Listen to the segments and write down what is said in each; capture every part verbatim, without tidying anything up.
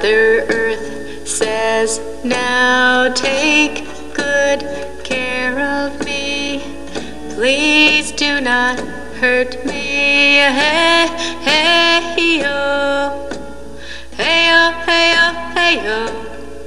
Mother Earth says, now take good care of me. Please do not hurt me. Hey, hey, yo. Hey, yo, hey, yo, hey, yo.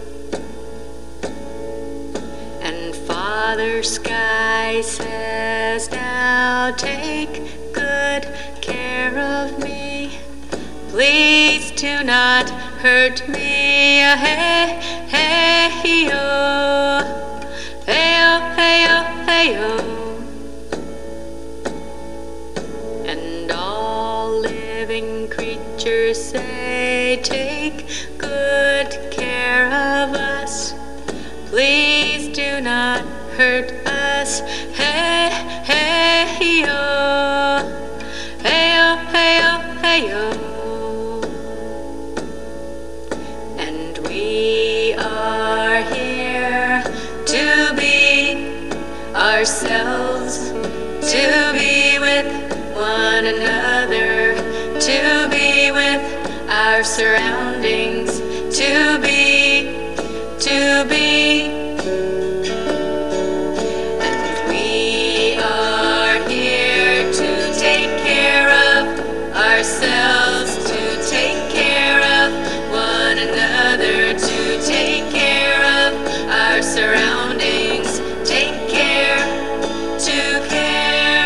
And Father Sky says, now take good care of me. Please do not hurt me. Hey, hey, yo. Hey, yo, hey, yo, hey, yo. And all living creatures say, take good care of us. Please do not hurt us. Hey, hey, yo. Hey, yo, hey, yo, hey, yo. And we are here to be ourselves, to be with one another, to be with our surroundings, to be, to be. And we are here to take care of ourselves, to take care of one another, to take care of our surroundings, take care, to care.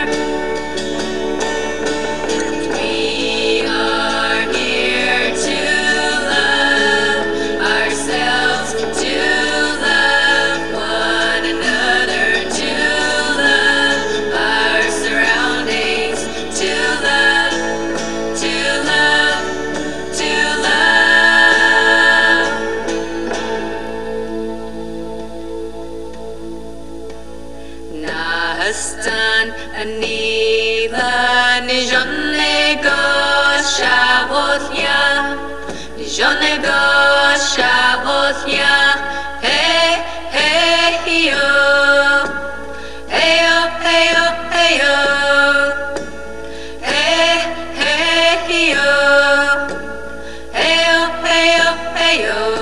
Anila nijonego shaothya, nijonego shaothya. Hey, hey, yo. Hey, yo, hey, yo, hey, yo. Hey, hey, yo. Hey, yo, hey, yo, hey, yo.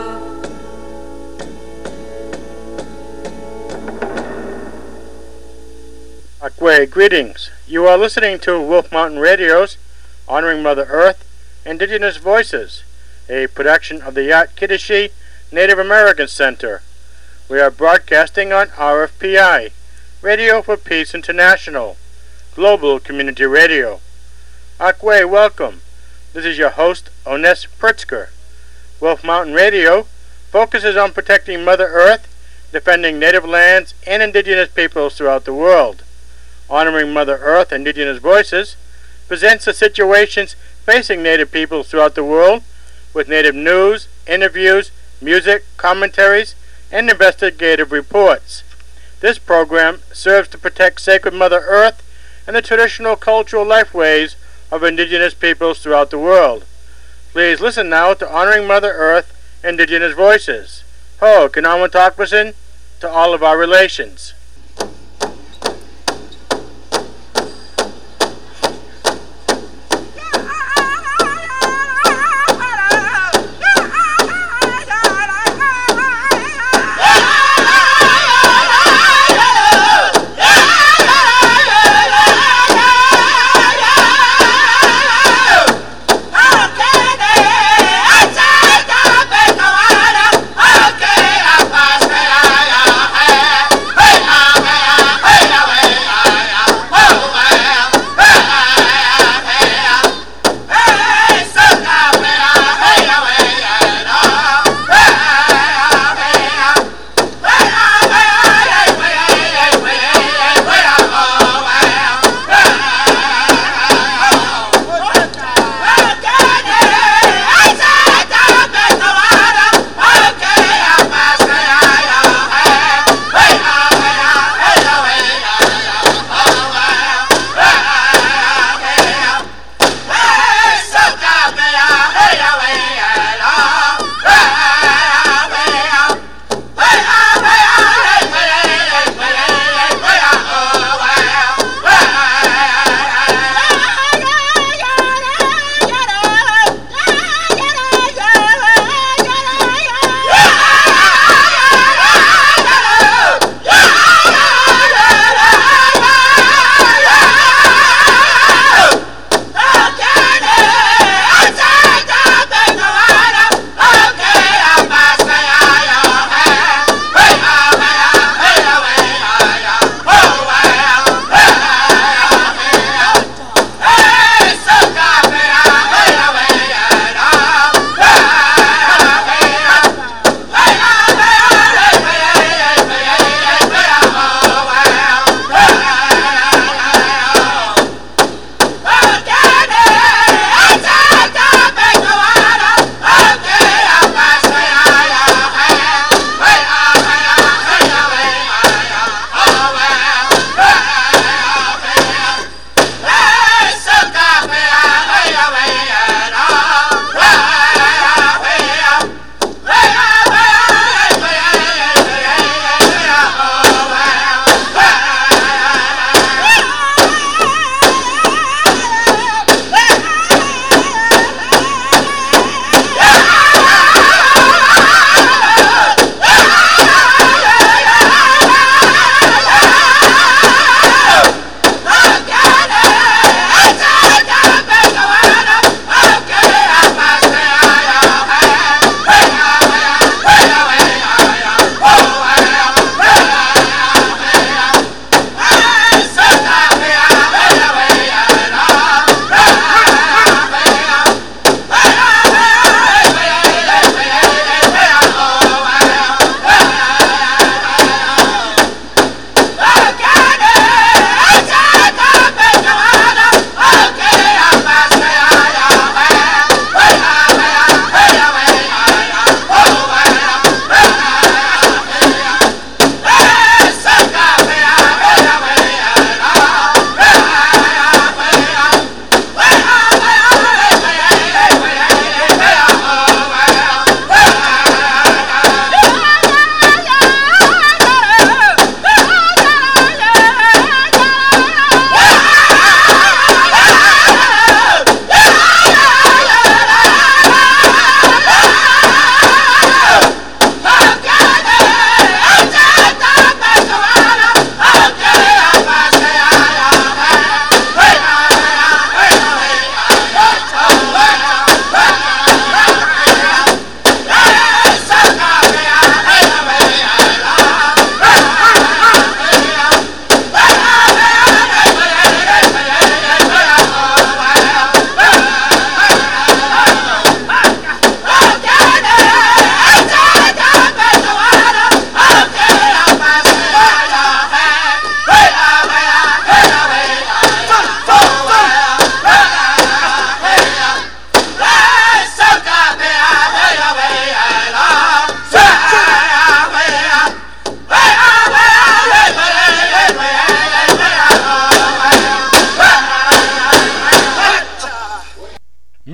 Akwe, greetings. You are listening to Wolf Mountain Radio's Honoring Mother Earth, Indigenous Voices, a production of the Yat Kiddishi Native American Center. We are broadcasting on R F P I, Radio for Peace International, Global Community Radio. Akwe, welcome. This is your host, Ones Pritzker. Wolf Mountain Radio focuses on protecting Mother Earth, defending native lands and indigenous peoples throughout the world. Honoring Mother Earth, Indigenous Voices presents the situations facing Native peoples throughout the world with Native news, interviews, music, commentaries, and investigative reports. This program serves to protect sacred Mother Earth and the traditional cultural lifeways of Indigenous peoples throughout the world. Please listen now to Honoring Mother Earth, Indigenous Voices. Ho, Kinawan Takwasin, to all of our relations. Hey!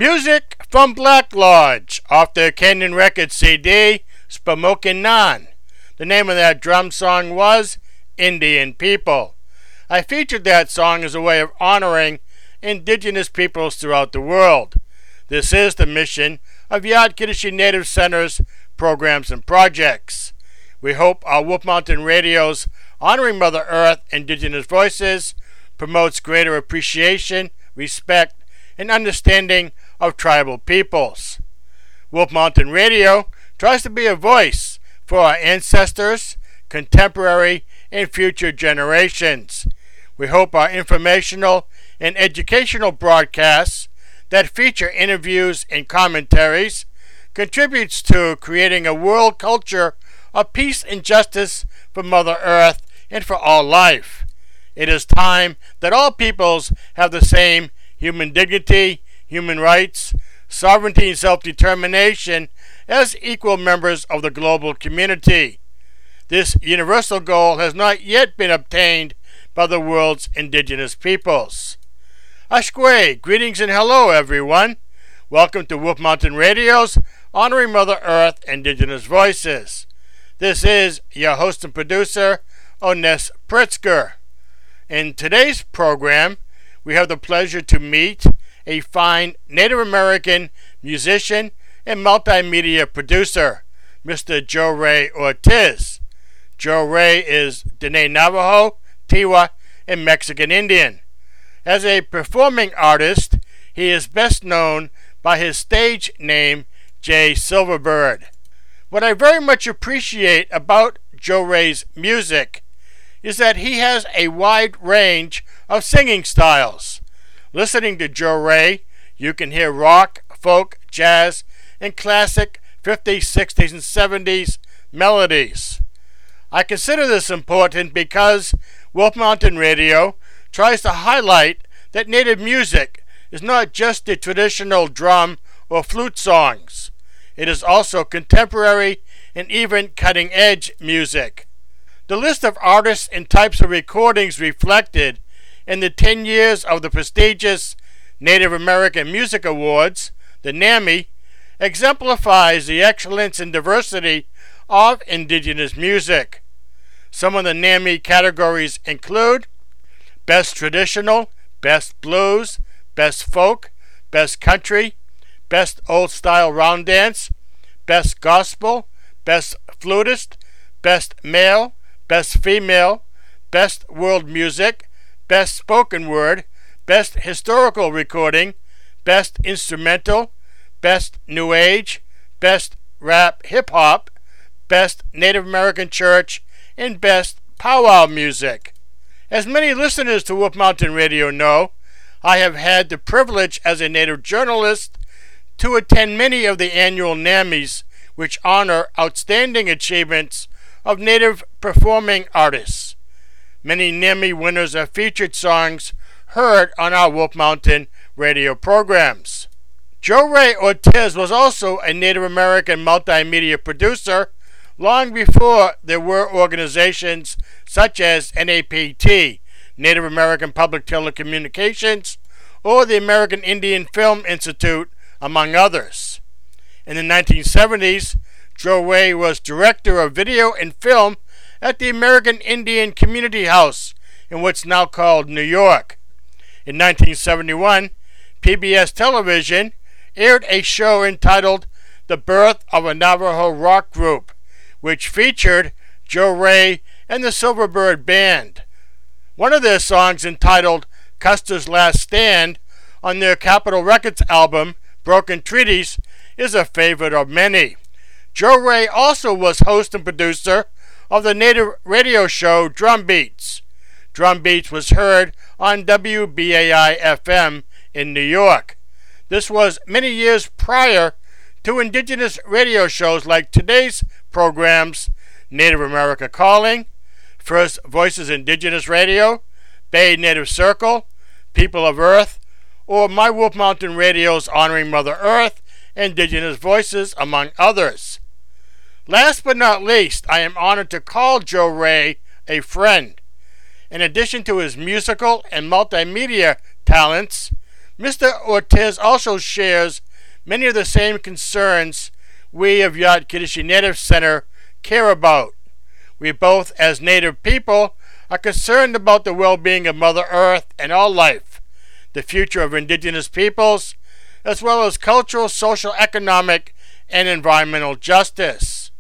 Music from Black Lodge off their Canyon Records C D, Spamokin' Nan. The name of that drum song was Indian People. I featured that song as a way of honoring indigenous peoples throughout the world. This is the mission of Yad Kiddushi Native Center's programs and projects. We hope our Wolf Mountain Radio's Honoring Mother Earth Indigenous Voices promotes greater appreciation, respect, and understanding of tribal peoples. Wolf Mountain Radio tries to be a voice for our ancestors, contemporary, and future generations. We hope our informational and educational broadcasts that feature interviews and commentaries contributes to creating a world culture of peace and justice for Mother Earth and for all life. It is time that all peoples have the same human dignity, human rights, sovereignty, and self-determination as equal members of the global community. This universal goal has not yet been obtained by the world's indigenous peoples. Ashkwe, greetings and hello everyone. Welcome to Wolf Mountain Radio's Honoring Mother Earth Indigenous Voices. This is your host and producer, Ones Pritzker. In today's program, we have the pleasure to meet a fine Native American musician and multimedia producer, Mister Joe Ray Ortiz. Joe Ray is Dene Navajo, Tiwa, and Mexican Indian. As a performing artist, he is best known by his stage name, Jay Silverbird. What I very much appreciate about Joe Ray's music is that he has a wide range of singing styles. Listening to Joe Ray, you can hear rock, folk, jazz, and classic fifties, sixties, and seventies melodies. I consider this important because Wolf Mountain Radio tries to highlight that Native music is not just the traditional drum or flute songs. It is also contemporary and even cutting-edge music. The list of artists and types of recordings reflected in the ten years of the prestigious Native American Music Awards, the NAMI, exemplifies the excellence and diversity of indigenous music. Some of the NAMI categories include Best Traditional, Best Blues, Best Folk, Best Country, Best Old Style Round Dance, Best Gospel, Best Flutist, Best Male, Best Female, Best World Music, Best Spoken Word, Best Historical Recording, Best Instrumental, Best New Age, Best Rap Hip Hop, Best Native American Church, and Best Powwow Music. As many listeners to Wolf Mountain Radio know, I have had the privilege as a Native journalist to attend many of the annual NAMIs, which honor outstanding achievements of Native performing artists. Many NAMI winners have featured songs heard on our Wolf Mountain Radio programs. Joe Ray Ortiz was also a Native American multimedia producer long before there were organizations such as N A P T, Native American Public Telecommunications, or the American Indian Film Institute, among others. In the nineteen seventies, Joe Ray was director of video and film at the American Indian Community House in what's now called New York. In nineteen seventy-one, P B S Television aired a show entitled The Birth of a Navajo Rock Group, which featured Joe Ray and the Silverbird Band. One of their songs, entitled Custer's Last Stand, on their Capitol Records album, Broken Treaties, is a favorite of many. Joe Ray also was host and producer of the Native radio show Drum Beats. Drum Beats was heard on W B A I F M in New York. This was many years prior to indigenous radio shows like today's programs, Native America Calling, First Voices Indigenous Radio, Bay Native Circle, People of Earth, or My Wolf Mountain Radio's Honoring Mother Earth, Indigenous Voices, among others. Last but not least, I am honored to call Joe Ray a friend. In addition to his musical and multimedia talents, Mister Ortiz also shares many of the same concerns we of Yad Kiddushi Native Center care about. We both, as Native people, are concerned about the well-being of Mother Earth and all life, the future of indigenous peoples, as well as cultural, social, economic, and environmental justice.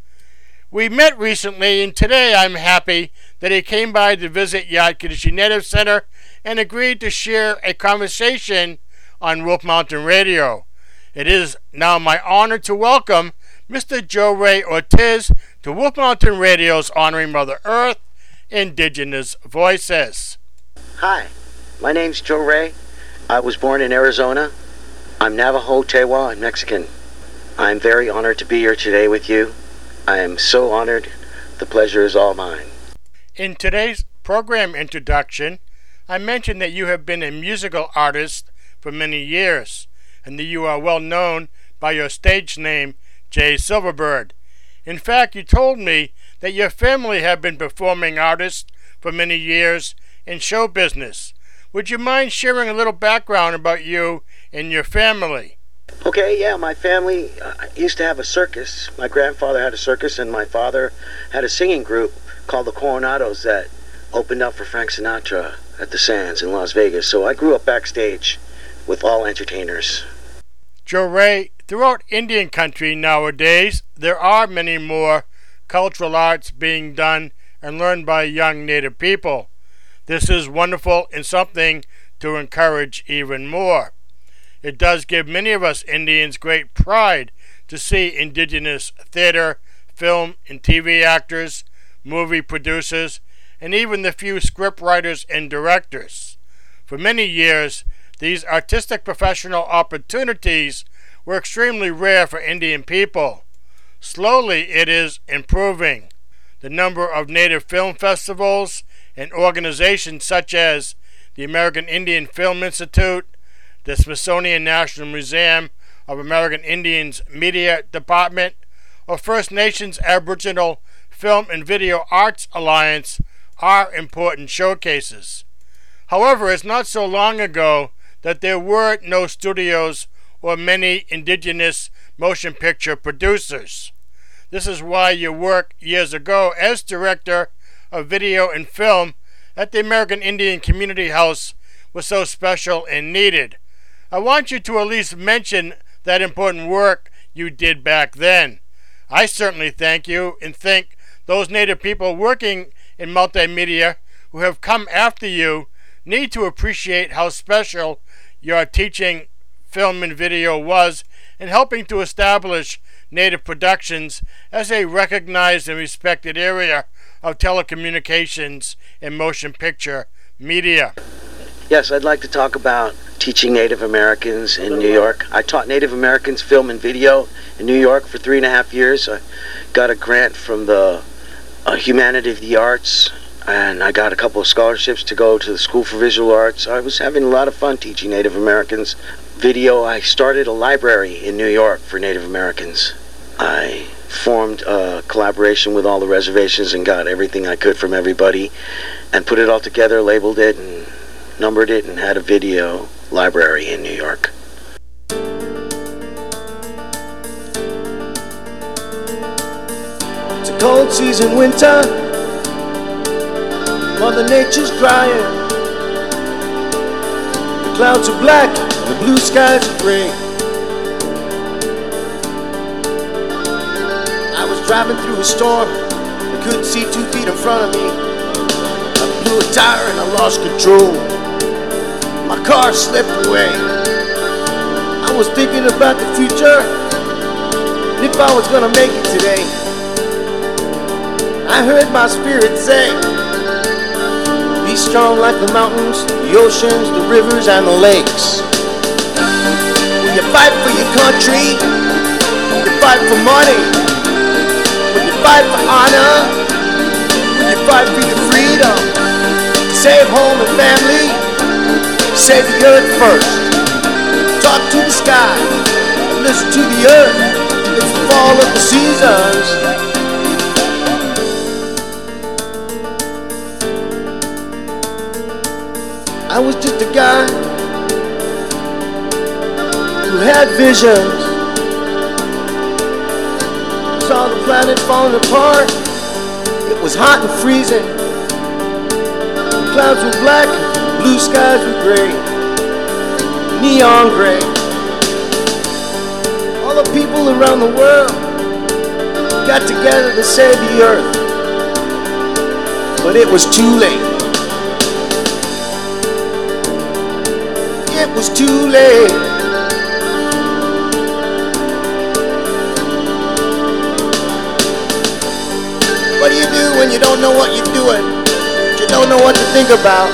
We met recently, and today I'm happy that he came by to visit Yad Kiddushi Native Center and agreed to share a conversation on Wolf Mountain Radio. It is now my honor to welcome Mister Joe Ray Ortiz to Wolf Mountain Radio's Honoring Mother Earth, Indigenous Voices. Hi, my name's Joe Ray. I was born in Arizona. I'm Navajo, Tewa, and Mexican. I'm very honored to be here today with you. I am so honored. The pleasure is all mine. In today's program introduction, I mentioned that you have been a musical artist for many years, and that you are well known by your stage name, Jay Silverbird. In fact, you told me that your family have been performing artists for many years in show business. Would you mind sharing a little background about you and your family? Okay, yeah, my family uh, used to have a circus. My grandfather had a circus, and my father had a singing group called the Coronados that opened up for Frank Sinatra at the Sands in Las Vegas. So I grew up backstage with all entertainers. Joe Ray, throughout Indian country nowadays, there are many more cultural arts being done and learned by young Native people. This is wonderful and something to encourage even more. It does give many of us Indians great pride to see indigenous theater, film, and T V actors, movie producers, and even the few script writers and directors. For many years, these artistic professional opportunities were extremely rare for Indian people. Slowly it is improving. The number of Native film festivals and organizations such as the American Indian Film Institute, the Smithsonian National Museum of American Indians Media Department, or First Nations Aboriginal Film and Video Arts Alliance are important showcases. However, it's not so long ago that there were no studios or many indigenous motion picture producers. This is why your work years ago as director of video and film at the American Indian Community House was so special and needed. I want you to at least mention that important work you did back then. I certainly thank you and thank those Native people working in multimedia who have come after you need to appreciate how special your teaching film and video was in helping to establish Native productions as a recognized and respected area of telecommunications and motion picture media. Yes, I'd like to talk about teaching Native Americans in New York. I taught Native Americans film and video in New York for three and a half years. I got a grant from the uh, Humanity of the Arts, and I got a couple of scholarships to go to the School for Visual Arts. I was having a lot of fun teaching Native Americans video. I started a library in New York for Native Americans. I formed a collaboration with all the reservations and got everything I could from everybody and put it all together, labeled it, and numbered it, and had a video library in New York. It's a cold season winter, Mother Nature's crying. The clouds are black, the blue skies are gray. I was driving through a storm, I couldn't see two feet in front of me. I blew a tire and I lost control. My car slipped away. I was thinking about the future, and if I was gonna make it today. I heard my spirit say, be strong like the mountains, the oceans, the rivers, and the lakes. When you fight for your country, when you fight for money, when you fight for honor, when you fight for your freedom, save home and family, save the earth first. Talk to the sky, listen to the earth. It's the fall of the seasons. I was just a guy who had visions, saw the planet falling apart. It was hot and freezing. The clouds were black, blue skies were gray, neon gray. All the people around the world got together to save the earth, but it was too late. It was too late. What do you do when you don't know what you're doing? You don't know what to think about.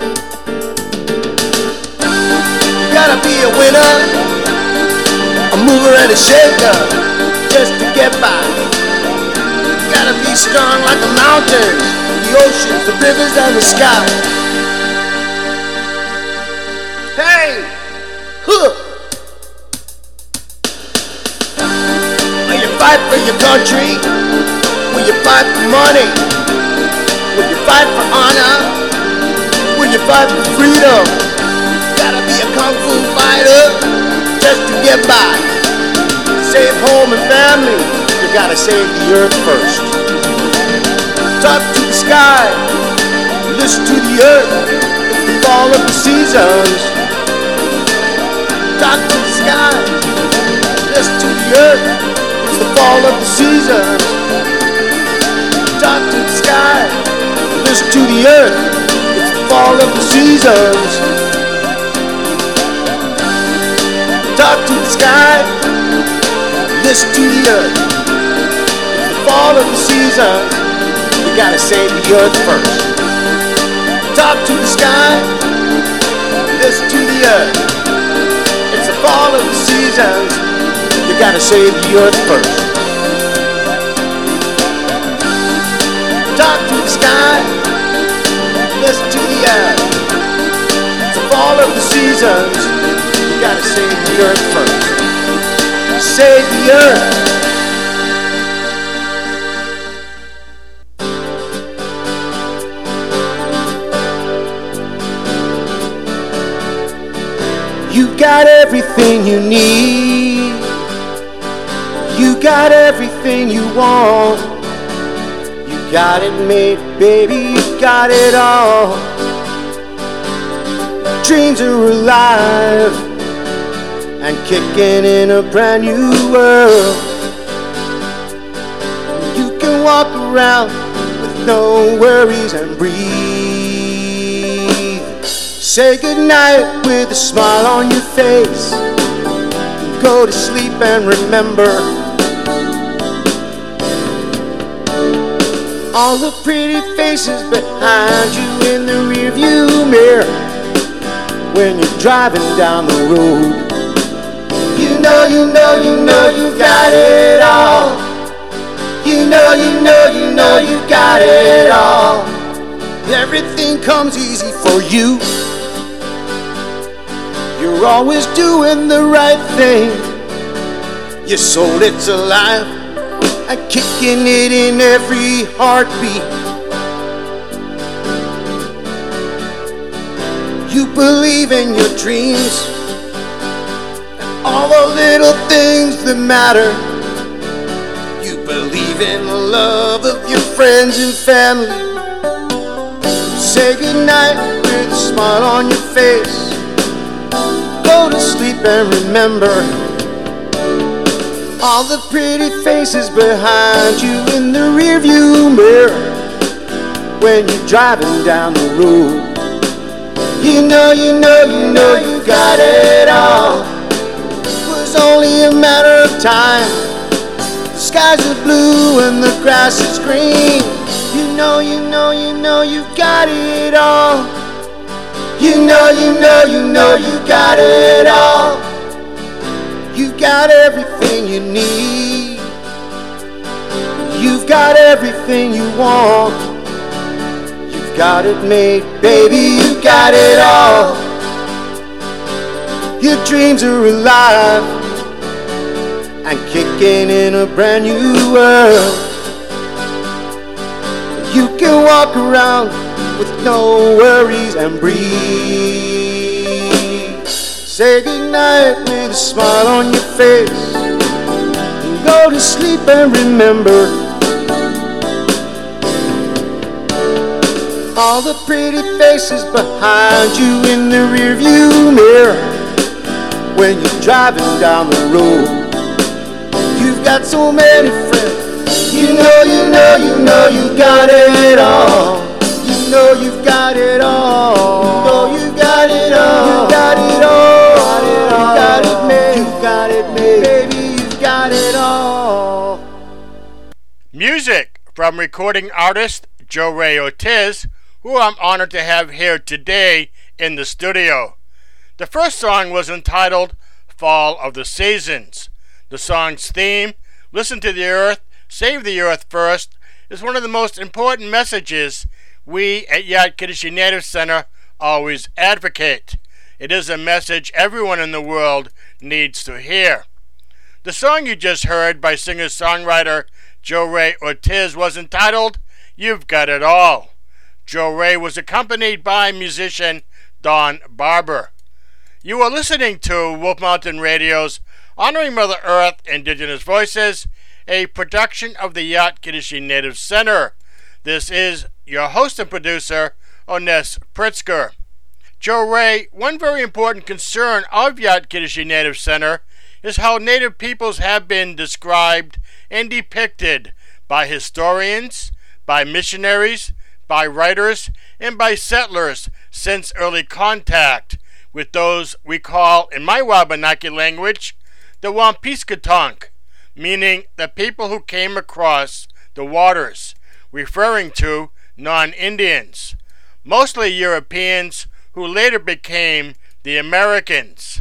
You gotta be a winner, a mover and a shaker, just to get by. You gotta be strong like the mountains, the oceans, the rivers, and the sky. Hey! Huh! Will you fight for your country? Will you fight for money? Will you fight for honor? Will you fight for freedom? Gotta be a kung fu fighter just to get by. Save home and family, you gotta save the earth first. Talk to the sky, listen to the earth, it's the fall of the seasons. Talk to the sky, listen to the earth, it's the fall of the seasons. Talk to the sky, listen to the earth, it's the fall of the seasons. Talk to the sky, listen to the earth, it's the fall of the seasons. You gotta save the earth first. Talk to the sky, listen to the earth, it's the fall of the seasons. You gotta save the earth first. Talk to the sky, listen to the earth, it's the fall of the seasons. You gotta save the earth first. Save the earth. You got everything you need. You got everything you want. You got it made, baby, you got it all. Dreams are alive and kicking in a brand new world. You can walk around with no worries and breathe. Say goodnight with a smile on your face. Go to sleep and remember all the pretty faces behind you in the rearview mirror. When you're driving down the road, you know, you know, you know you got it all. You know, you know, you know you got it all. Everything comes easy for you. You're always doing the right thing. Your soul, it's alive and kicking it in every heartbeat. You believe in your dreams and all the little things that matter. You believe in the love of your friends and family. Say goodnight with a smile on your face. Go to sleep and remember all the pretty faces behind you in the rearview mirror. When you're driving down the road, you know, you know, you know you got it all. It was only a matter of time. The skies are blue and the grass is green. You know, you know, you know you got it all. You know, you know, you know you got it all. You got everything you need. You've got everything you want. You've got it made, baby, you got it all. Your dreams are alive and kicking in a brand new world. You can walk around with no worries and breathe. Say goodnight with a smile on your face, and go to sleep and remember all the pretty faces behind you in the rearview mirror. When you're driving down the road, you've got so many friends. You know, you know, you know you got it all. You know you've got it all. You know you got it all. You got it all. You got it made. You got it made. Baby, you got it all. Music from recording artist Joe Ray Ortiz, who I'm honored to have here today in the studio. The first song was entitled Fall of the Seasons. The song's theme, Listen to the Earth, Save the Earth First, is one of the most important messages we at Yad Kiddushi Native Center always advocate. It is a message everyone in the world needs to hear. The song you just heard by singer-songwriter Joe Ray Ortiz was entitled You've Got It All. Joe Ray was accompanied by musician Don Barber. You are listening to Wolf Mountain Radio's Honoring Mother Earth Indigenous Voices, a production of the Yad Kiddushi Native Center. This is your host and producer, Oness Pritzker. Joe Ray, one very important concern of Yad Kiddushi Native Center is how Native peoples have been described and depicted by historians, by missionaries, by writers, and by settlers since early contact with those we call, in my Wabanaki language, the Wampishkatong, meaning the people who came across the waters, referring to non-Indians, mostly Europeans who later became the Americans.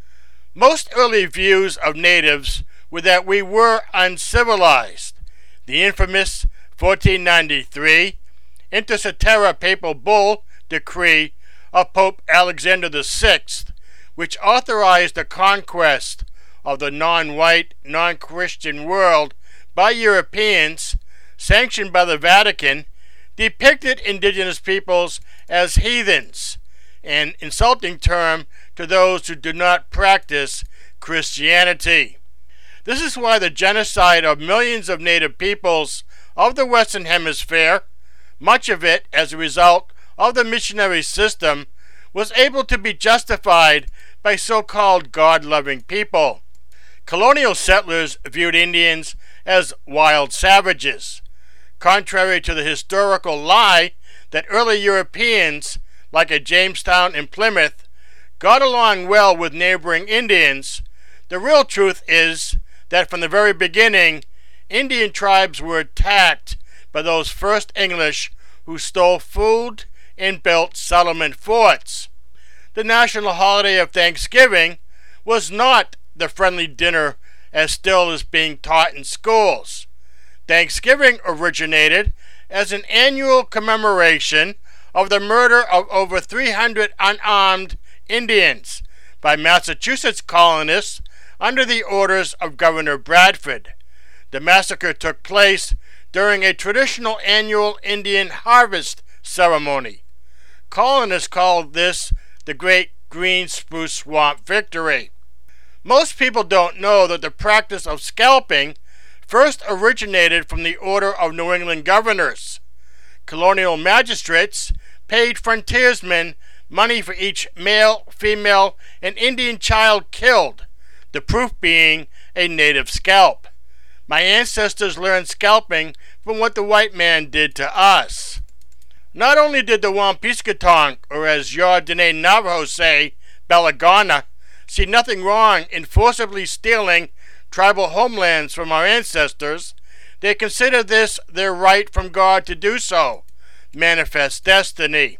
Most early views of natives were that we were uncivilized. The infamous fourteen ninety-three Inter Cetera Papal Bull decree of Pope Alexander the Sixth, which authorized the conquest of the non-white, non-Christian world by Europeans, sanctioned by the Vatican, depicted indigenous peoples as heathens, an insulting term to those who do not practice Christianity. This is why the genocide of millions of native peoples of the Western Hemisphere, much of it as a result of the missionary system, was able to be justified by so-called God-loving people. Colonial settlers viewed Indians as wild savages, contrary to the historical lie that early Europeans, like at Jamestown and Plymouth, got along well with neighboring Indians. The real truth is that from the very beginning, Indian tribes were attacked by those first English who stole food and built settlement forts. The national holiday of Thanksgiving was not the friendly dinner as still is being taught in schools. Thanksgiving originated as an annual commemoration of the murder of over three hundred unarmed Indians by Massachusetts colonists under the orders of Governor Bradford. The massacre took place during a traditional annual Indian harvest ceremony. Colonists called this the Great Green Spruce Swamp Victory. Most people don't know that the practice of scalping first originated from the order of New England governors. Colonial magistrates paid frontiersmen money for each male, female, and Indian child killed, the proof being a native scalp. My ancestors learned scalping from what the white man did to us. Not only did the Wampishkatong, or as Yardene Navajo say, Belagana, see nothing wrong in forcibly stealing tribal homelands from our ancestors, they consider this their right from God to do so, manifest destiny.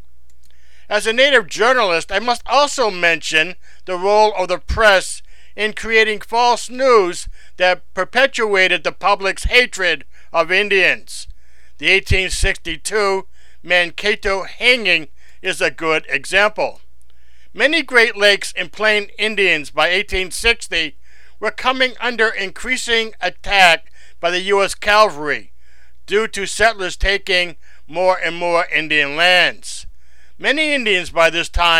As a native journalist, I must also mention the role of the press in creating false news that perpetuated the public's hatred of Indians. The eighteen sixty-two Mankato hanging is a good example. Many Great Lakes and Plain Indians by eighteen sixty were coming under increasing attack by the U S cavalry due to settlers taking more and more Indian lands. Many Indians by this time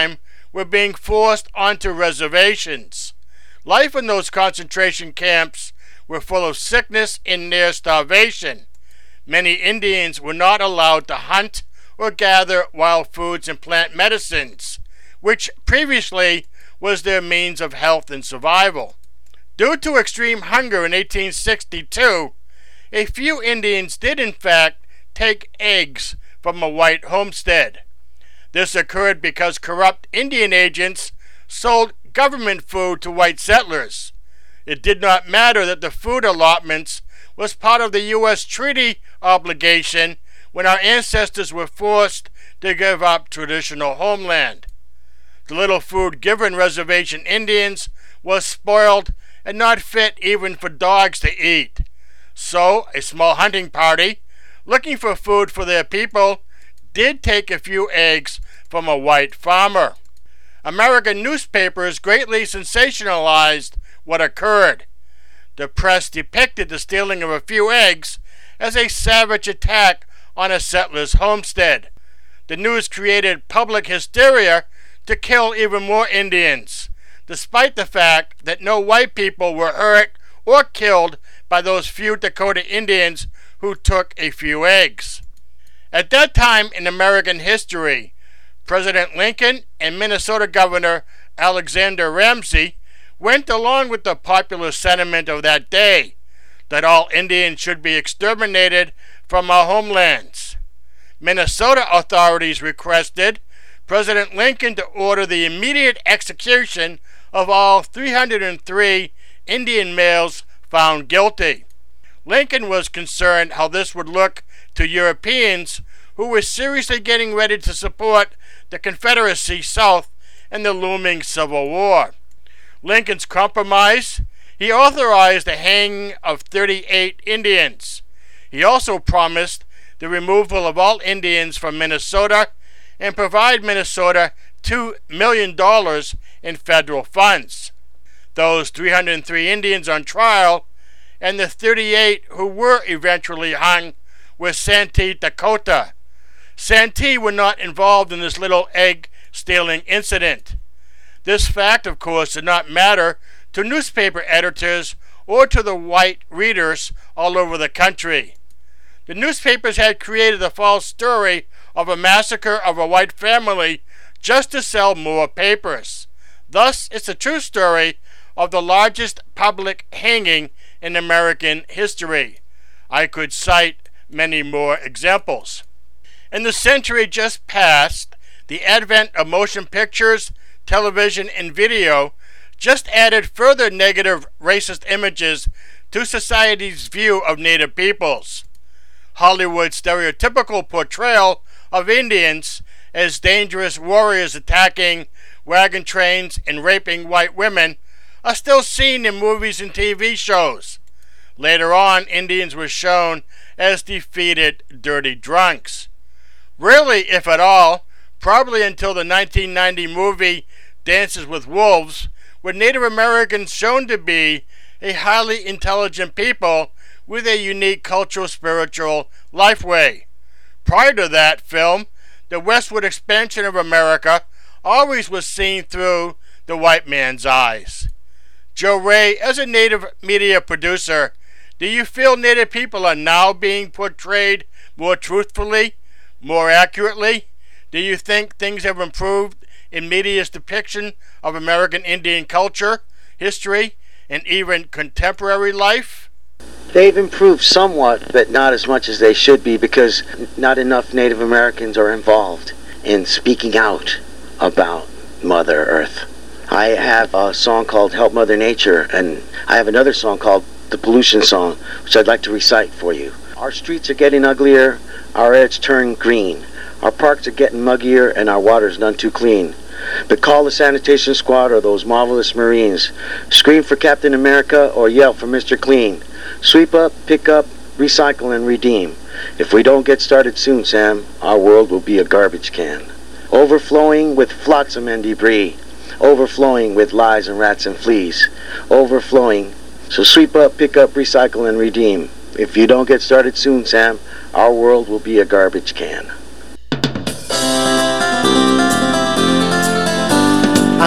were being forced onto reservations. Life in those concentration camps were full of sickness and near starvation. Many Indians were not allowed to hunt or gather wild foods and plant medicines, which previously was their means of health and survival. Due to extreme hunger in eighteen sixty-two, a few Indians did in fact take eggs from a white homestead. This occurred because corrupt Indian agents sold government food to white settlers. It did not matter that the food allotments was part of the U S treaty obligation when our ancestors were forced to give up traditional homeland. The little food given reservation Indians was spoiled and not fit even for dogs to eat. So, a small hunting party, looking for food for their people, did take a few eggs from a white farmer. American newspapers greatly sensationalized what occurred. The press depicted the stealing of a few eggs as a savage attack on a settler's homestead. The news created public hysteria to kill even more Indians, despite the fact that no white people were hurt or killed by those few Dakota Indians who took a few eggs. At that time in American history, President Lincoln and Minnesota Governor Alexander Ramsey went along with the popular sentiment of that day, that all Indians should be exterminated from our homelands. Minnesota authorities requested President Lincoln to order the immediate execution of all three hundred three Indian males found guilty. Lincoln was concerned how this would look to Europeans who were seriously getting ready to support the Confederacy South in the looming Civil War. Lincoln's compromise: he authorized the hanging of thirty-eight Indians. He also promised the removal of all Indians from Minnesota and provide Minnesota two million dollars in federal funds. Those three hundred three Indians on trial and the thirty-eight who were eventually hung were Santee Dakota. Santee were not involved in this little egg-stealing incident. This fact, of course, did not matter to newspaper editors or to the white readers all over the country. The newspapers had created a false story of a massacre of a white family just to sell more papers. Thus, it's a true story of the largest public hanging in American history. I could cite many more examples. In the century just past, the advent of motion pictures, television, and video just added further negative racist images to society's view of Native peoples. Hollywood's stereotypical portrayal of Indians as dangerous warriors attacking wagon trains and raping white women are still seen in movies and T V shows. Later on, Indians were shown as defeated, dirty drunks. Really, if at all, probably until the nineteen ninety movie Dances with Wolves, were Native Americans shown to be a highly intelligent people with a unique cultural, spiritual lifeway. Prior to that film, the westward expansion of America always was seen through the white man's eyes. Joe Ray, as a Native media producer, do you feel Native people are now being portrayed more truthfully, more accurately? Do you think things have improved in media's depiction of American Indian culture, history, and even contemporary life? They've improved somewhat, but not as much as they should be, because not enough Native Americans are involved in speaking out about Mother Earth. I have a song called Help Mother Nature, and I have another song called The Pollution Song, which I'd like to recite for you. Our streets are getting uglier, our air's turned green. Our parks are getting muggier, and our water's none too clean. But call the sanitation squad or those marvelous Marines. Scream for Captain America or yell for Mister Clean. Sweep up, pick up, recycle, and redeem. If we don't get started soon, Sam, our world will be a garbage can. Overflowing with flotsam and debris. Overflowing with lies and rats and fleas. Overflowing. So sweep up, pick up, recycle, and redeem. If you don't get started soon, Sam, our world will be a garbage can.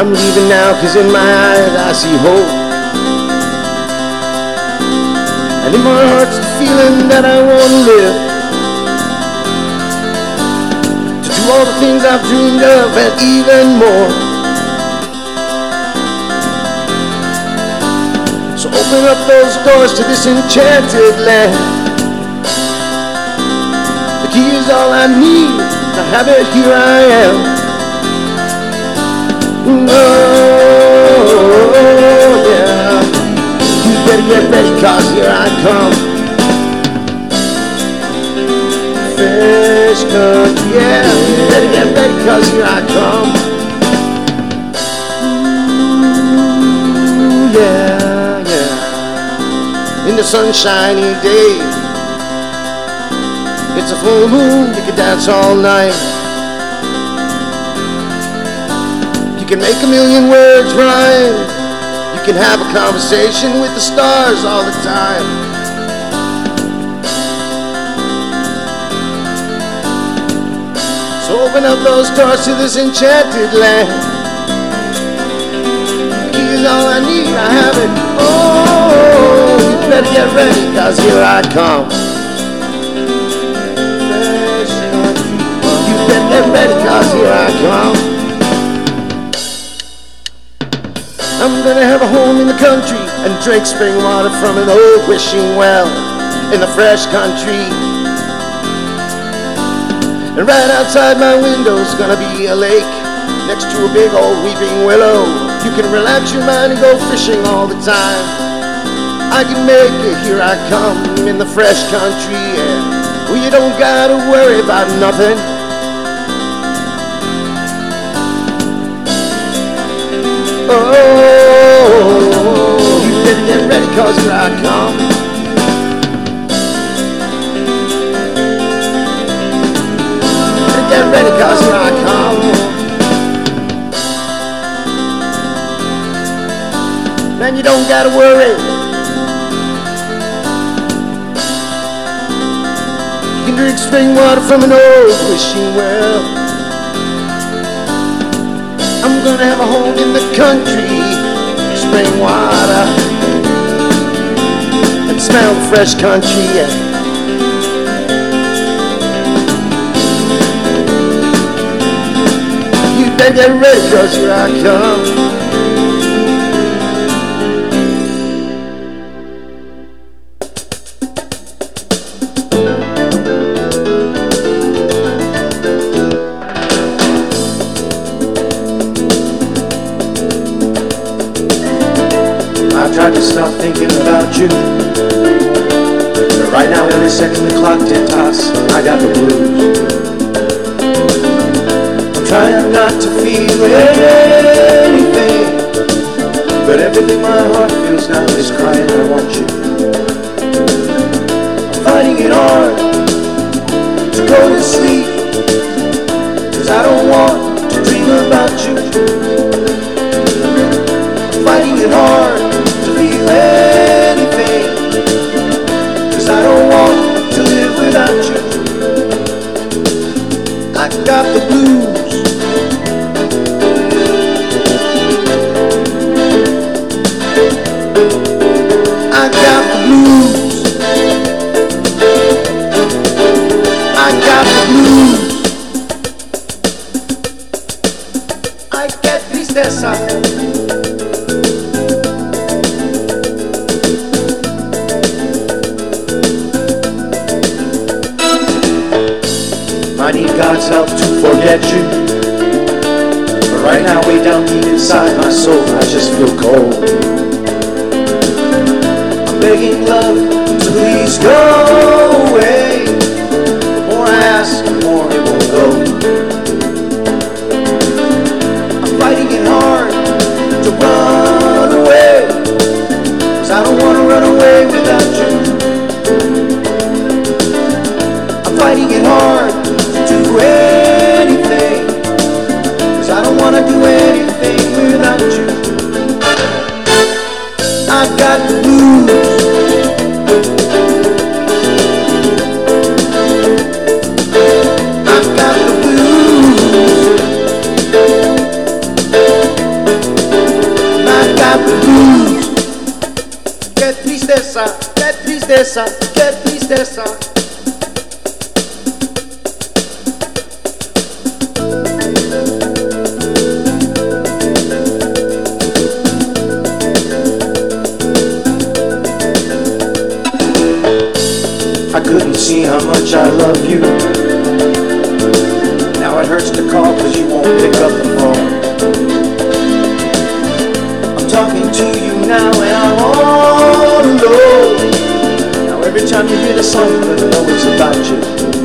I'm leaving now, cause in my eyes I see hope. And in my heart's the feeling that I want to live, to do all the things I've dreamed of and even more. So open up those doors to this enchanted land. The key is all I need to have it, here I am. Oh, yeah. You better get ready, cause here I come. Fresh country, yeah. You better get ready, cause here I come. Ooh, yeah, yeah. In the sunshiny day, it's a full moon, you can dance all night. You can make a million words rhyme. You can have a conversation with the stars all the time. So open up those doors to this enchanted land. The key is all I need, I have it. Oh, you better get ready, cause here I come. You better get ready, cause here I come. I'm gonna have a home in the country and drink spring water from an old wishing well in the fresh country. And right outside my window's gonna be a lake next to a big old weeping willow. You can relax your mind and go fishing all the time. I can make it, here I come in the fresh country, yeah. Well, you don't gotta worry about nothing. Oh, you better get ready, cause here I come. Better get ready, cause here I come. Man, you don't gotta worry. You can drink spring water from an old wishing well. I'm gonna have a home in the country, spring water, and smell the fresh country, yeah. You better get ready, cause here I come. Tried to stop thinking about you, but right now every second the clock ticks, I got the blues. I'm trying not to feel anything, but everything my heart feels now is crying, I want you. I'm finding it hard to go to sleep, cause I don't want to dream about you. I'm finding it hard anything, cause I don't want to live without you. I got the blues. I got the blues. I got the blues. I get tristeza. I need God's help to forget you, but right now way down deep inside my soul I just feel cold. I'm begging love to please go away. The more I ask, the more it won't go. I'm fighting it hard to run away, cause I don't want to run away without you. I'm fighting it hard do anything, cause I don't wanna do anything without you. I got the blues. I got the blues. tristeza, qué tristeza, qué tristeza. I couldn't see how much I love you. Now it hurts to call cause you won't pick up the phone. I'm talking to you now and I'm all alone. Now every time you hear the song you're gonna know it's about you.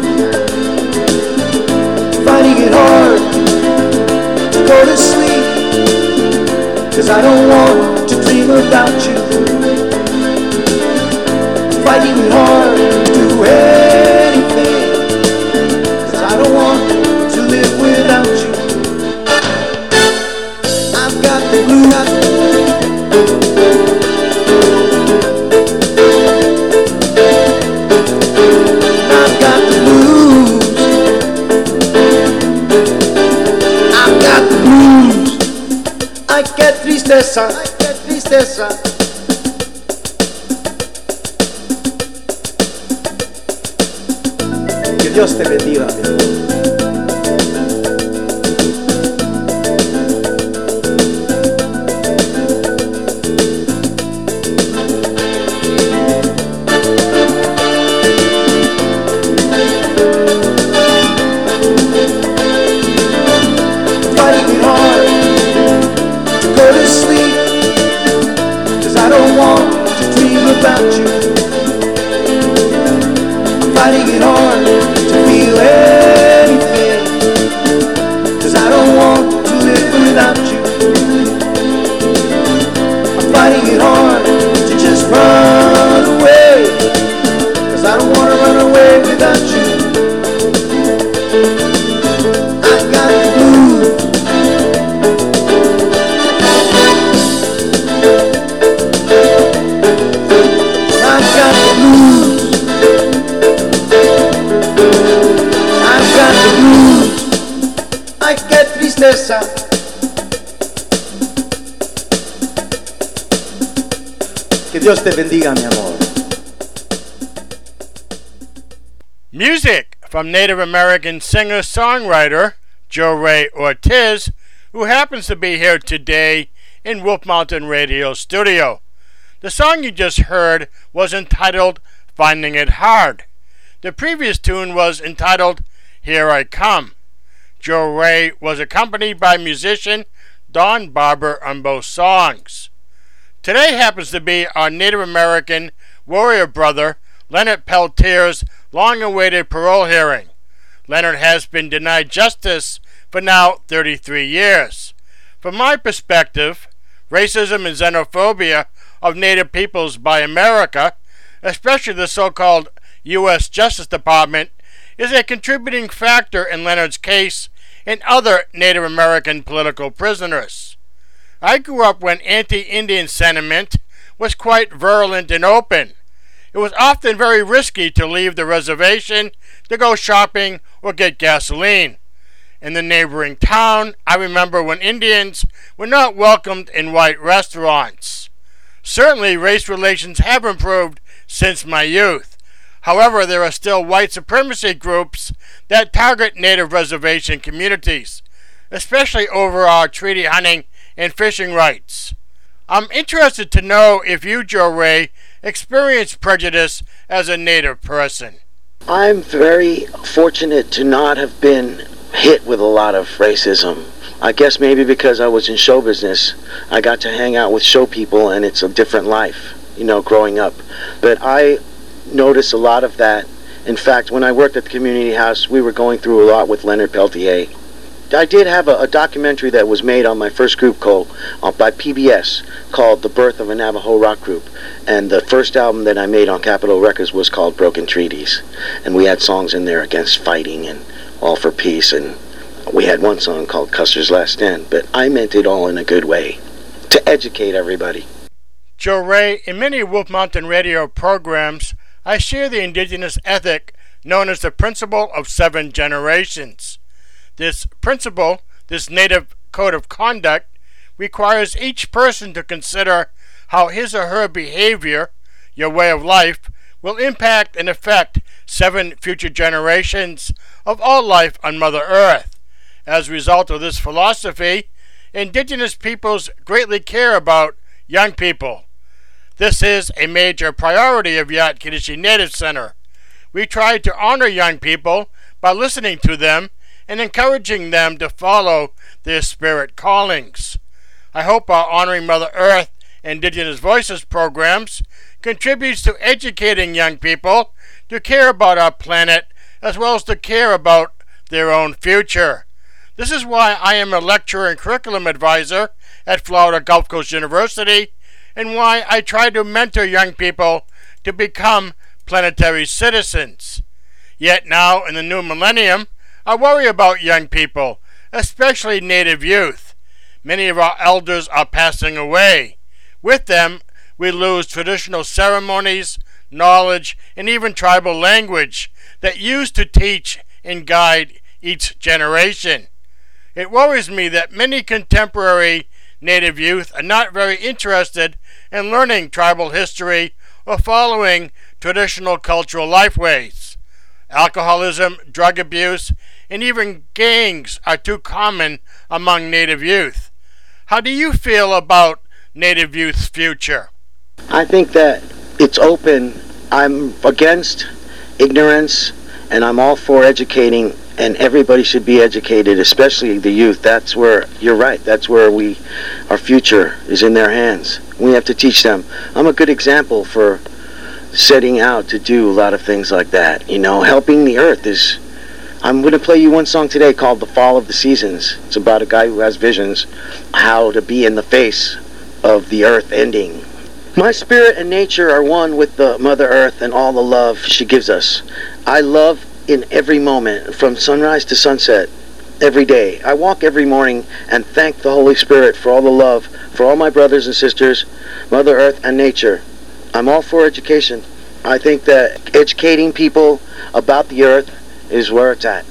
Finding it hard to go to sleep, cause I don't want to dream about you. Fighting it hard to do anything, cause I don't want to live without you. I've got the blues. I've got the blues. I've got the blues. Ay, qué tristeza, ay, qué tristeza. Que Dios te bendiga, mi amor. Fighting it hard to go to sleep, cause I don't want to dream about you. I'm fighting it hard to feel anything, cause I don't want to live without you. I'm fighting it hard to just run away, cause I don't want to run away without you. I got the blues. I've got the blues. I've got the blues. Ay, qué tristeza. Que Dios te bendiga, mi amor. Music from Native American singer-songwriter Joe Ray Ortiz, who happens to be here today in Wolf Mountain Radio studio. The song you just heard was entitled Finding It Hard. The previous tune was entitled Here I Come. Joe Ray was accompanied by musician Don Barber on both songs. Today happens to be our Native American warrior brother Leonard Peltier's long-awaited parole hearing. Leonard has been denied justice for now thirty-three years. From my perspective, racism and xenophobia of Native peoples by America, especially the so-called U S Justice Department, is a contributing factor in Leonard's case and other Native American political prisoners. I grew up when anti-Indian sentiment was quite virulent and open. It was often very risky to leave the reservation to go shopping or get gasoline. In the neighboring town, I remember when Indians were not welcomed in white restaurants. Certainly, race relations have improved since my youth. However, there are still white supremacy groups that target Native reservation communities, especially over our treaty hunting and fishing rights. I'm interested to know if you, Joe Ray, experienced prejudice as a Native person. I'm very fortunate to not have been hit with a lot of racism. I guess maybe because I was in show business, I got to hang out with show people, and it's a different life, you know, growing up. But I noticed a lot of that. In fact, when I worked at the community house, we were going through a lot with Leonard Peltier. I did have a, a documentary that was made on my first group called, uh, by P B S called The Birth of a Navajo Rock Group. And the first album that I made on Capitol Records was called Broken Treaties. And we had songs in there against fighting and all for peace. And we had one song called Custer's Last Stand. But I meant it all in a good way, to educate everybody. Joe Ray, in many Wolf Mountain Radio programs, I share the indigenous ethic known as the principle of seven generations. This principle, this native code of conduct, requires each person to consider how his or her behavior, your way of life, will impact and affect seven future generations of all life on Mother Earth. As a result of this philosophy, indigenous peoples greatly care about young people. This is a major priority of Yat-Kiddishi Native Center. We try to honor young people by listening to them and encouraging them to follow their spirit callings. I hope our Honoring Mother Earth Indigenous Voices programs contributes to educating young people to care about our planet as well as to care about their own future. This is why I am a lecturer and curriculum advisor at Florida Gulf Coast University, and why I try to mentor young people to become planetary citizens. Yet now, in the new millennium, I worry about young people, especially Native youth. Many of our elders are passing away. With them, we lose traditional ceremonies, knowledge, and even tribal language that used to teach and guide each generation. It worries me that many contemporary Native youth are not very interested in learning tribal history or following traditional cultural lifeways. Alcoholism, drug abuse, and even gangs are too common among Native youth. How do you feel about Native youth's future? I think that it's open. I'm against ignorance, and I'm all for educating, and everybody should be educated, especially the youth. That's where, you're right, that's where we, our future is in their hands. We have to teach them. I'm a good example for setting out to do a lot of things like that. You know, helping the earth is, I'm going to play you one song today called The Fall of the Seasons. It's about a guy who has visions, how to be in the face of the earth ending. My spirit and nature are one with the Mother Earth and all the love she gives us. I love in every moment, from sunrise to sunset, every day. I walk every morning and thank the Holy Spirit for all the love, for all my brothers and sisters, Mother Earth and nature. I'm all for education. I think that educating people about the earth is where it's at.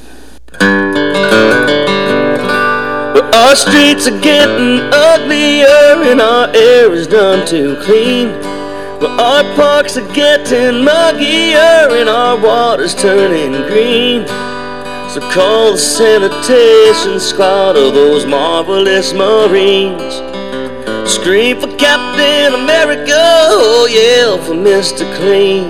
Well, our streets are getting uglier and our air is done too clean. Well, our parks are getting muggier and our water's turning green. So call the sanitation squad of those marvelous Marines. Scream for Captain America, oh yell for Mister Clean.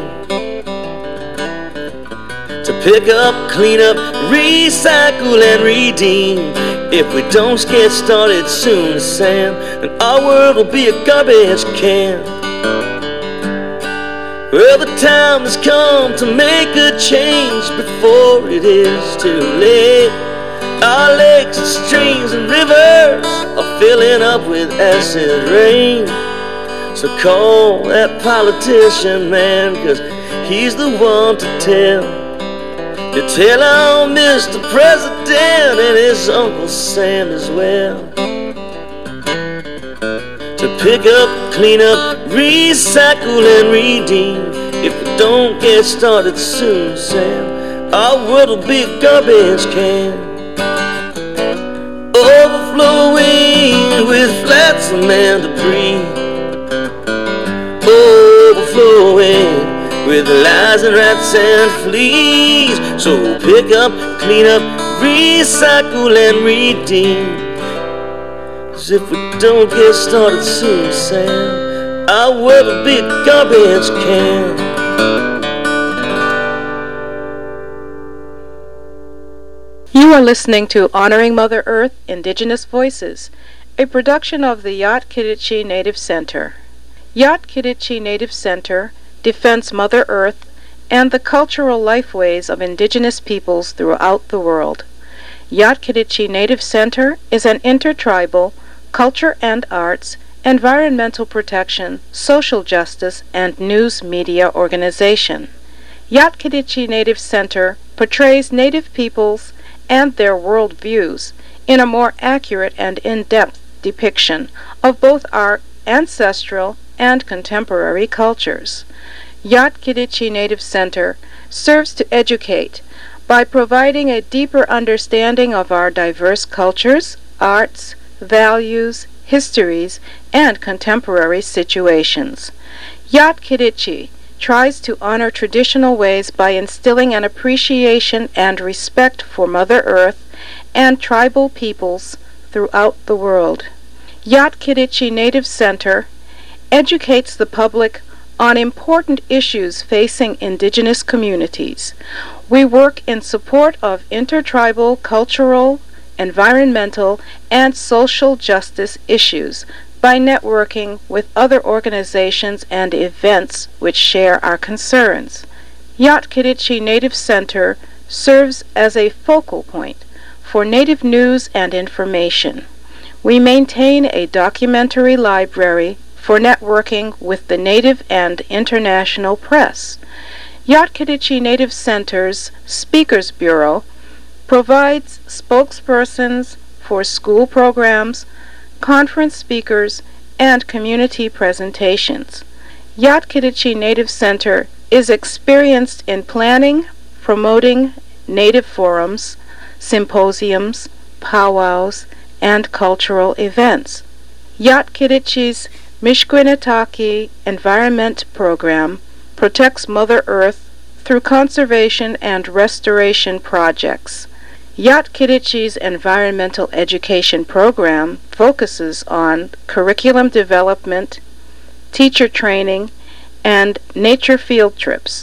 To pick up, clean up, recycle and redeem. If we don't get started soon, Sam, then our world will be a garbage can. Well, the time has come to make a change before it is too late. Our lakes and streams and rivers are filling up with acid rain. So call that politician, man, 'cause he's the one to tell. You tell on Mister President and his Uncle Sam as well. To pick up, clean up, recycle and redeem. If we don't get started soon, Sam, our world will be a garbage can. Overflowing with flats and debris. Overflowing with lies and rats and fleas. So pick up, clean up, recycle and redeem. 'Cause if we don't get started soon, Sam, our world will be a garbage can. You are listening to Honoring Mother Earth Indigenous Voices, a production of the Yat-Kiddishi Native Center. Yat-Kiddishi Native Center defends Mother Earth and the cultural lifeways of indigenous peoples throughout the world. Yat-Kiddishi Native Center is an intertribal, culture and arts, environmental protection, social justice, and news media organization. Yat-Kiddishi Native Center portrays Native peoples and their world views in a more accurate and in-depth depiction of both our ancestral and contemporary cultures. Yat-Kiddishi Native Center serves to educate by providing a deeper understanding of our diverse cultures, arts, values, histories, and contemporary situations. Yat Kiditchi tries to honor traditional ways by instilling an appreciation and respect for Mother Earth and tribal peoples throughout the world. Yat Kiditchi Native Center educates the public on important issues facing indigenous communities. We work in support of intertribal, cultural, environmental, and social justice issues by networking with other organizations and events which share our concerns. Yat Kiditchi Native Center serves as a focal point for Native news and information. We maintain a documentary library for networking with the Native and international press. Yat Kiditchi Native Center's Speakers Bureau provides spokespersons for school programs, conference speakers, and community presentations. Yat Kiditchi Native Center is experienced in planning, promoting Native forums, symposiums, powwows, and cultural events. Yat Kiditchi's Mishkwinetaki Environment Program protects Mother Earth through conservation and restoration projects. Yat Kiditchi's environmental education program focuses on curriculum development, teacher training, and nature field trips.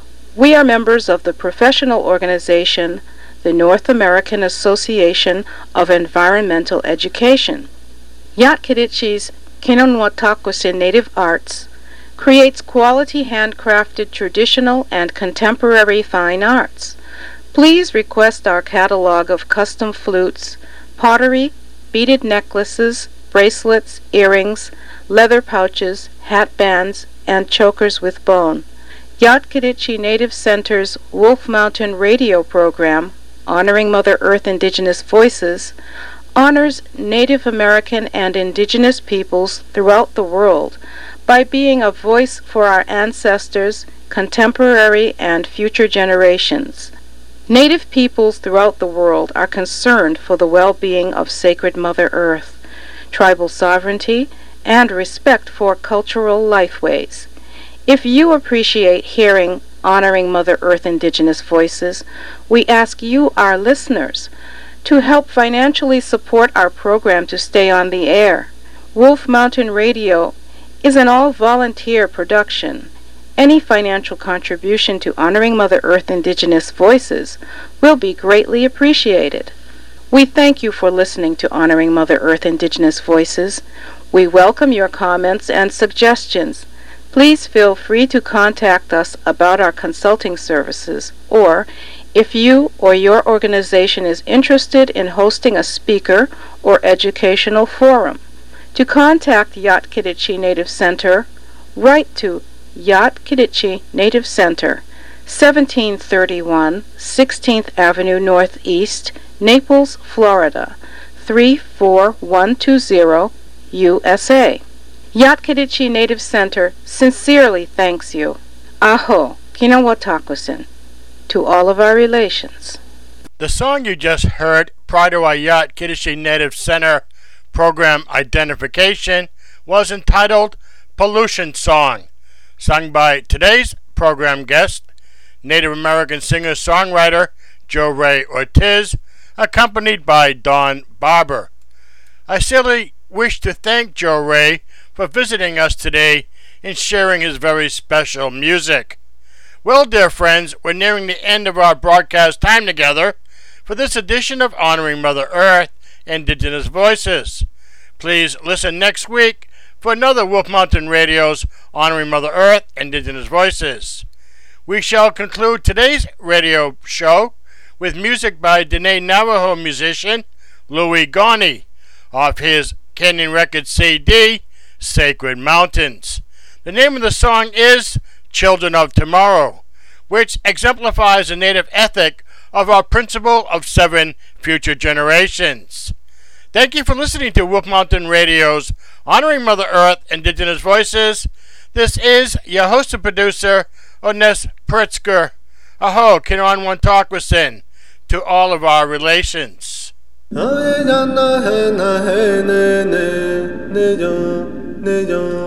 We are members of the professional organization, the North American Association of Environmental Education. Yat Kiditchi's Kinonwatakwesen Native Arts creates quality handcrafted traditional and contemporary fine arts. Please request our catalog of custom flutes, pottery, beaded necklaces, bracelets, earrings, leather pouches, hat bands, and chokers with bone. Yat Kiditchi Native Center's Wolf Mountain radio program, Honoring Mother Earth Indigenous Voices, honors Native American and indigenous peoples throughout the world by being a voice for our ancestors, contemporary and future generations. Native peoples throughout the world are concerned for the well-being of sacred Mother Earth, tribal sovereignty, and respect for cultural lifeways. If you appreciate hearing Honoring Mother Earth Indigenous Voices, we ask you, our listeners, to help financially support our program to stay on the air. Wolf Mountain Radio is an all-volunteer production. Any financial contribution to Honoring Mother Earth Indigenous Voices will be greatly appreciated. We thank you for listening to Honoring Mother Earth Indigenous Voices. We welcome your comments and suggestions. Please feel free to contact us about our consulting services, or if you or your organization is interested in hosting a speaker or educational forum. To contact Yat Kiditchi Native Center, write to Yat Kiditchi Native Center, seventeen thirty-one sixteenth Avenue Northeast, Naples, Florida, three four one two zero, U S A. Yat Kiditchi Native Center sincerely thanks you. Aho, Kinawatakwesen, to all of our relations. The song you just heard prior to our Yat Kiditchi Native Center program identification was entitled Pollution Song, sung by today's program guest, Native American singer-songwriter Joe Ray Ortiz, accompanied by Don Barber. I sincerely wish to thank Joe Ray for visiting us today and sharing his very special music. Well, dear friends, we're nearing the end of our broadcast time together for this edition of Honoring Mother Earth Indigenous Voices. Please listen next week for another Wolf Mountain Radio's Honoring Mother Earth Indigenous Voices. We shall conclude today's radio show with music by Dene Navajo musician Louis Gawney off his Canyon Records C D, Sacred Mountains. The name of the song is Children of Tomorrow, which exemplifies the native ethic of our principle of seven future generations. Thank you for listening to Wolf Mountain Radio's Honoring Mother Earth Indigenous Voices. This is your host and producer, Ones Pritzker. Aho, Kinon Wantakwesen, to all of our relations. Hey,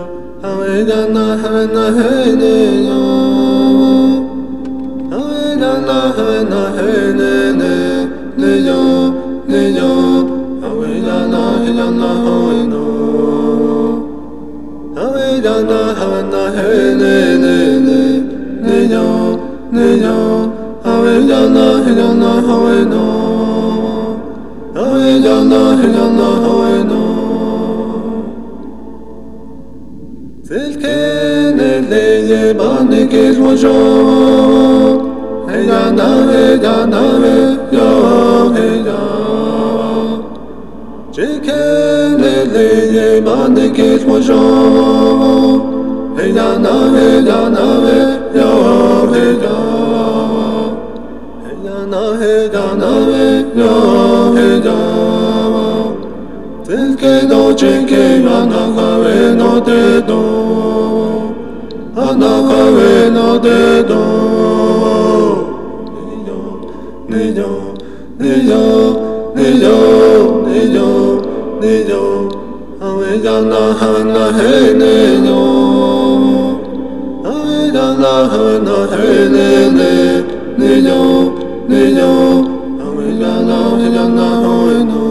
Awe jana hai na hai ne yo. Awe jana hai na hai ne ne ne yo ne yo. Awe jana hai jana hai no. Awe jana hai na hai ne ne ne ne yo ne yo. Awe jana hai jana hai no. Awe jana hai jana hai no. Celle qu'elle est les bandes qui sont chaudes. Hey ya na hey ya na hey ya hey ya. Celle qu'elle est les bandes qui sont chaudes. Hey ya na hey ya na hey ya hey ya. Hey ya na hey ya na hey ya hey ya. Tel que noche que anakave no te do, anakave no te do. Niyo, niyo, niyo, niyo, niyo, awe jana hana he niyo, awe jana hana he ne ne, niyo, niyo, awe jana jana hoy no.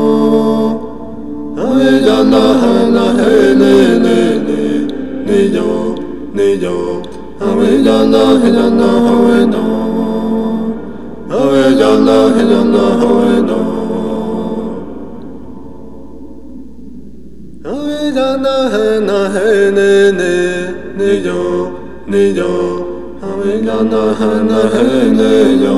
Awe jana hana he ne ne ne ne yo ne yo. Awe jana he jana hoy no. Awe jana he jana hoy no. Awe jana hana he ne ne ne yo ne yo. Awe jana hana he ne yo.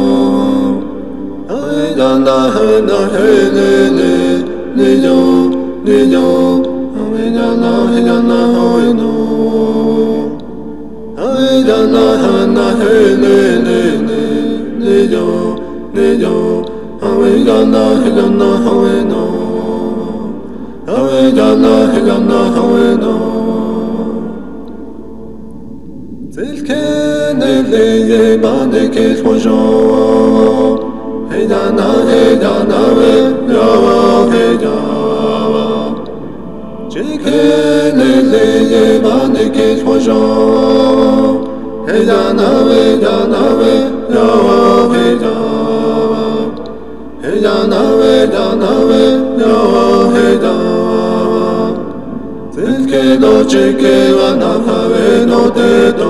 Awe jana hana he ne ne ne yo ne yo. Awe jana he jana hoy no. Awe jana hana he ne ne ne ne yo ne yo. Awe jana he jana hoy no. Awe jana he jana hoy no. Celle qu'elle est les bandes qui sont chaudes. Hey jana hey jana hey ya hey ya. Celle qu'elle est les bandes qui sont chaudes. Hey jana hey jana hey ya hey ya. Hey jana hey jana hey ya hey ya. Celle que noche que anakave no te do,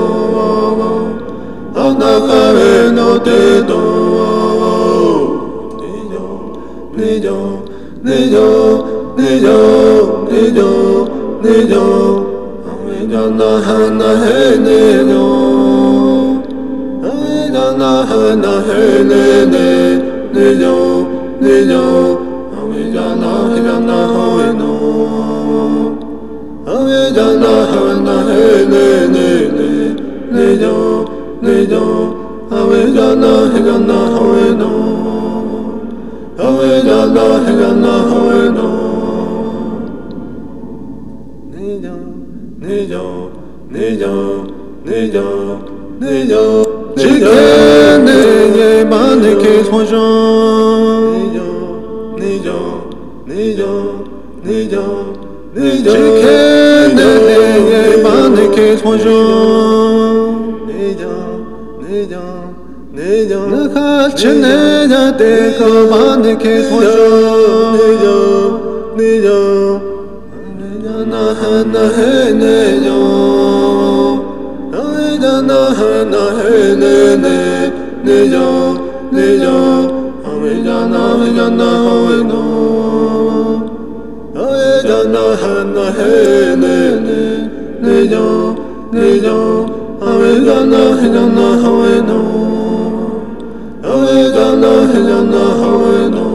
anakave no te do. Niyo, niyo, niyo, niyo, niyo. Awe jana hana he ne yo. Awe jana hana he ne ne ne yo ne yo. Awe jana he jana hoy no. Awe jana hana he ne ne ne ne yo ne yo. Awe jana he jana hoy no. Awe jana he jana hoy no. Niyo, niyo, niyo, niyo, niyo. Chicken ye mane ke sojo. Niyo, niyo, niyo, niyo, niyo. Chicken ye mane ke sojo. Niyo, niyo. Niyo, nakachne jate ko band ke sojo. Niyo, niyo, jana hana he ne yo. Awe jana hana he ne ne ne yo ne yo. Awe jana he jana hoy no. Awe jana hana he ne ne ne yo ne yo. Awe jana he jana hoy no. Awe jana he jana hoy no.